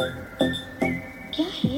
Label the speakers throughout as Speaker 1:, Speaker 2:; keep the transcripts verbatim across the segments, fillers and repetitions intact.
Speaker 1: क्या है?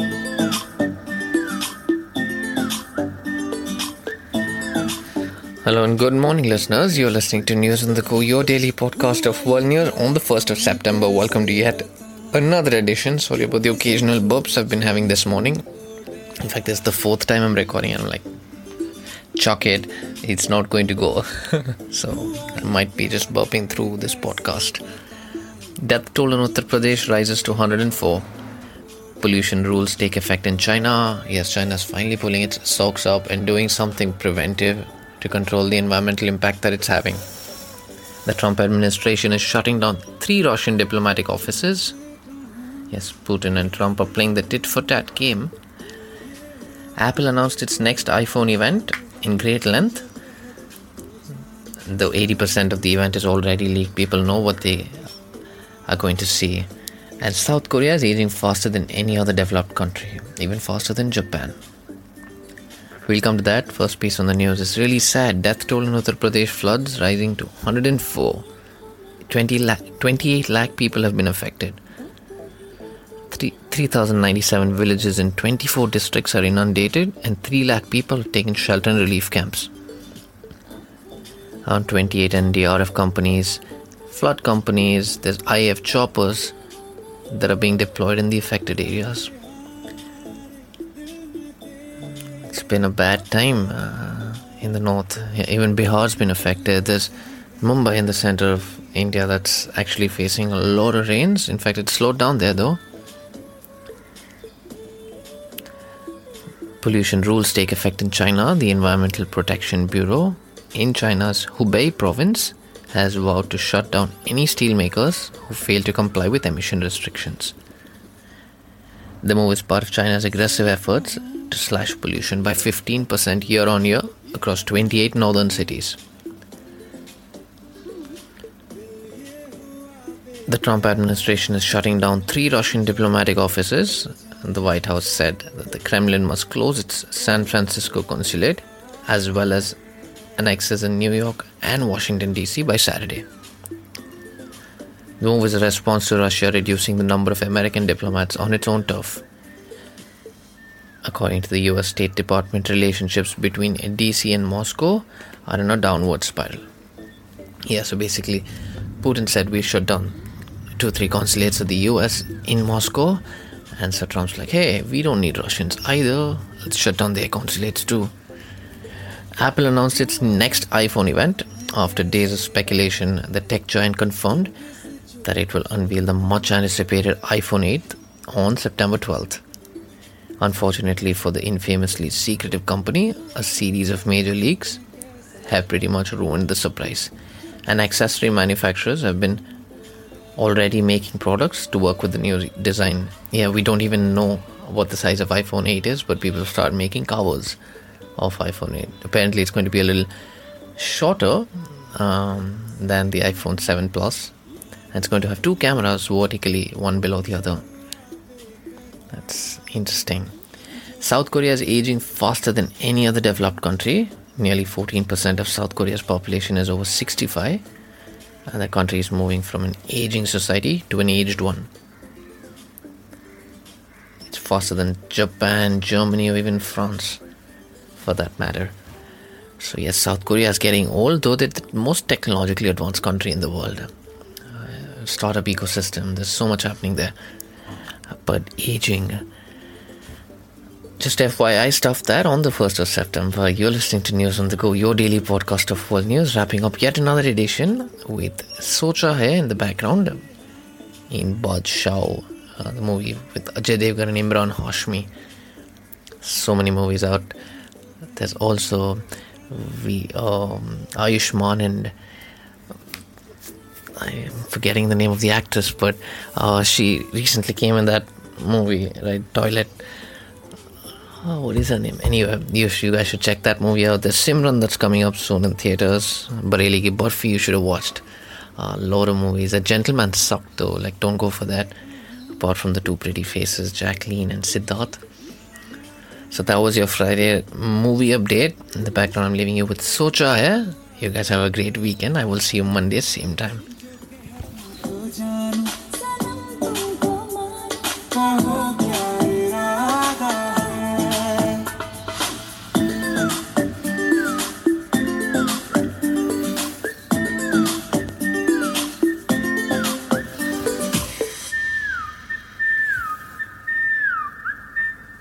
Speaker 2: Hello and good morning, listeners. You're listening to News on the Go, your daily podcast of World News on the first of September. Welcome to yet another edition. Sorry about the occasional burps I've been having this morning. In fact, this is the fourth time I'm recording and I'm like, chuck it, it's not going to go. So I might be just burping through this podcast. Death toll in Uttar Pradesh rises to one hundred four. Pollution rules take effect in China. Yes, China's finally pulling its socks up and doing something preventive to control the environmental impact that it's having. The Trump administration is shutting down three Russian diplomatic offices. Yes, Putin and Trump are playing the tit-for-tat game. Apple announced its next iPhone event in great length. Though eighty percent of the event is already leaked, people know what they are going to see. And South Korea is aging faster than any other developed country, even faster than Japan. We'll come to that. First piece on the news is really sad. Death toll in Uttar Pradesh floods rising to one hundred four. twenty lakh, twenty-eight lakh people have been affected. three thousand ninety-seven villages in twenty-four districts are inundated and three lakh people have taken shelter in relief camps. Around twenty-eight N D R F companies, flood companies, there's I F choppers that are being deployed in the affected areas. It's been a bad time uh, in the north. Even Bihar's been affected. There's Mumbai in the center of India that's actually facing a lot of rains. In fact, it's slowed down there though. Pollution rules take effect in China. The Environmental Protection Bureau in China's Hubei province has vowed to shut down any steelmakers who fail to comply with emission restrictions. The move is part of China's aggressive efforts to slash pollution by fifteen percent year on year across twenty-eight northern cities. The Trump administration is shutting down three Russian diplomatic offices. The White House said that the Kremlin must close its San Francisco consulate as well as annexes in New York and Washington D C by Saturday. The move is a response to Russia reducing the number of American diplomats on its own turf. According to the U S State Department, relationships between D C and Moscow are in a downward spiral. Yeah, so basically, Putin said we shut down two or three consulates of the U S in Moscow, and so Trump's like, hey, we don't need Russians either, let's shut down their consulates too. Apple announced its next iPhone event. After days of speculation, the tech giant confirmed that it will unveil the much anticipated iPhone eight on September twelfth. Unfortunately for the infamously secretive company, a series of major leaks have pretty much ruined the surprise. And accessory manufacturers have been already making products to work with the new design. Yeah, we don't even know what the size of iPhone eight is, but people start making covers of iPhone eight. Apparently it's going to be a little shorter um, than the iPhone seven Plus. And it's going to have two cameras vertically, one below the other. That's interesting. South Korea is aging faster than any other developed country. Nearly fourteen percent of South Korea's population is over sixty-five. And the country is moving from an aging society to an aged one. It's faster than Japan, Germany, or even France, for that matter. So yes, South Korea is getting old, though they're the most technologically advanced country in the world. Uh, startup ecosystem, there's so much happening there. But aging. Just F Y I stuff that on the first of September. You're listening to News on the Go, your daily podcast of world news, wrapping up yet another edition with Socha Hai in the background in Badshah, uh, the movie with Ajay Devgan and Imran Hashmi. So many movies out. There's also we um, Ayushmann and I'm forgetting the name of the actress, but uh, she recently came in that movie, right? Toilet. Oh, what is her name? Anyway, you, you guys should check that movie out. There's Simran that's coming up soon in theaters. Bareli Ki Barfi you should have watched. A uh, lot of movies. A Gentleman sucked though. Like, don't go for that. Apart from the two pretty faces, Jacqueline and Siddharth. So that was your Friday movie update. In the background, I'm leaving you with Socha Hai. You guys have a great weekend. I will see you Monday, same time.
Speaker 1: Oh.